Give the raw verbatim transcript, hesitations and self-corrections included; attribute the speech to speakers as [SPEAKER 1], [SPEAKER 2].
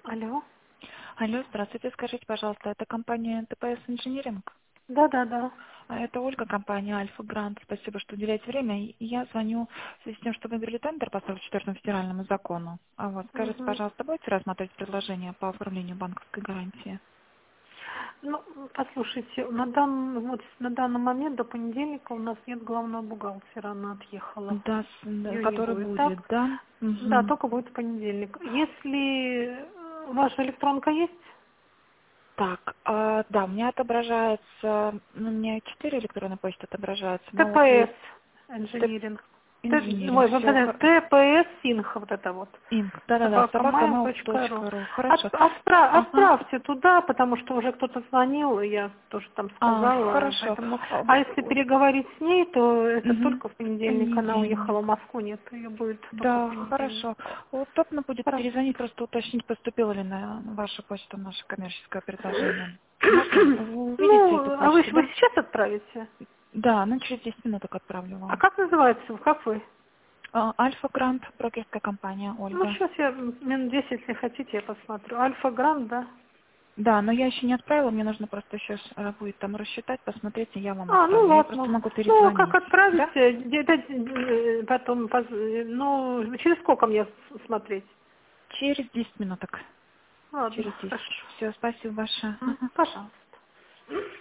[SPEAKER 1] Алло.
[SPEAKER 2] Алло, здравствуйте. Скажите, пожалуйста, это компания тэ пэ эс Инжиниринг?
[SPEAKER 1] Да, да, да.
[SPEAKER 2] А это Ольга, компания Альфа Грант. Спасибо, что уделяете время. И я звоню в связи с тем, что вы выиграли тендер по сорок четвёртому федеральному закону. А вот, скажите,
[SPEAKER 1] Мгм.
[SPEAKER 2] пожалуйста, будете рассматривать предложение по оформлению банковской гарантии?
[SPEAKER 1] Ну, послушайте, на данный, вот на данный момент до понедельника у нас нет главного бухгалтера, она отъехала.
[SPEAKER 2] Да, с- да,
[SPEAKER 1] Ее не
[SPEAKER 2] который
[SPEAKER 1] будет. Так?
[SPEAKER 2] будет, да?
[SPEAKER 1] Да,
[SPEAKER 2] Мгм.
[SPEAKER 1] только будет в понедельник. Если э, ваша электронка есть,
[SPEAKER 2] Так, а, да, у меня отображается, ну, у меня четыре электронной почты отображаются, но вот
[SPEAKER 1] тэ пэ эс
[SPEAKER 2] есть
[SPEAKER 1] инжиниринг. Т-
[SPEAKER 2] инжиниринг,
[SPEAKER 1] Ой, вот
[SPEAKER 2] все,
[SPEAKER 1] это тэ пэ эс Синх, вот это вот.
[SPEAKER 2] инк, да-да-да,
[SPEAKER 1] собака
[SPEAKER 2] собака
[SPEAKER 1] mail
[SPEAKER 2] mail
[SPEAKER 1] точка ру.
[SPEAKER 2] точка ру.
[SPEAKER 1] От-
[SPEAKER 2] Хорошо.
[SPEAKER 1] отпра-
[SPEAKER 2] Ага.
[SPEAKER 1] Отправьте туда, потому что уже кто-то звонил, и я тоже там
[SPEAKER 2] А,
[SPEAKER 1] сказала.
[SPEAKER 2] хорошо.
[SPEAKER 1] Поэтому,
[SPEAKER 2] А,
[SPEAKER 1] а если переговорить с ней, то это
[SPEAKER 2] мгм.
[SPEAKER 1] только в
[SPEAKER 2] В
[SPEAKER 1] понедельник. Она уехала в
[SPEAKER 2] понедельник.
[SPEAKER 1] Москву, нет, ее будет только в
[SPEAKER 2] Да,
[SPEAKER 1] понедельник.
[SPEAKER 2] хорошо. Удобно будет
[SPEAKER 1] Хорошо.
[SPEAKER 2] перезвонить, просто уточнить, поступило ли на вашу почту наше коммерческое предложение. Можно? Вы увидите эту
[SPEAKER 1] Ну, а вы,
[SPEAKER 2] почту,
[SPEAKER 1] вы
[SPEAKER 2] да?
[SPEAKER 1] сейчас отправите?
[SPEAKER 2] Да, ну через десять минуток отправлю
[SPEAKER 1] А
[SPEAKER 2] вам.
[SPEAKER 1] как называется? Как вы?
[SPEAKER 2] А, Альфа Грант, брокерская компания,
[SPEAKER 1] Ну,
[SPEAKER 2] Ольга.
[SPEAKER 1] сейчас я минут десять, если хотите, я посмотрю. Альфа Гранд, да?
[SPEAKER 2] Да, но я еще не отправила, мне нужно просто еще с- э, будет там рассчитать, посмотреть, и я вам
[SPEAKER 1] А, ну
[SPEAKER 2] отправлю. Я просто
[SPEAKER 1] ладно.
[SPEAKER 2] могу
[SPEAKER 1] Ну, как
[SPEAKER 2] перезвонить. Да?
[SPEAKER 1] отправите, где-то э, потом, поз- э, ну, через сколько мне с- смотреть?
[SPEAKER 2] Через десять минуток.
[SPEAKER 1] Ладно,
[SPEAKER 2] Через десять.
[SPEAKER 1] хорошо.
[SPEAKER 2] Все, спасибо большое.
[SPEAKER 1] М,
[SPEAKER 2] Ага.
[SPEAKER 1] Пожалуйста.